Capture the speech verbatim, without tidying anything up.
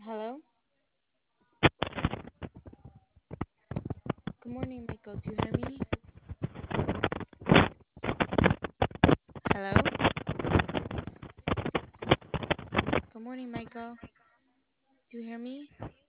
Hello? Good morning, Michael. Do you hear me? Hello? Good morning, Michael. Do you hear me?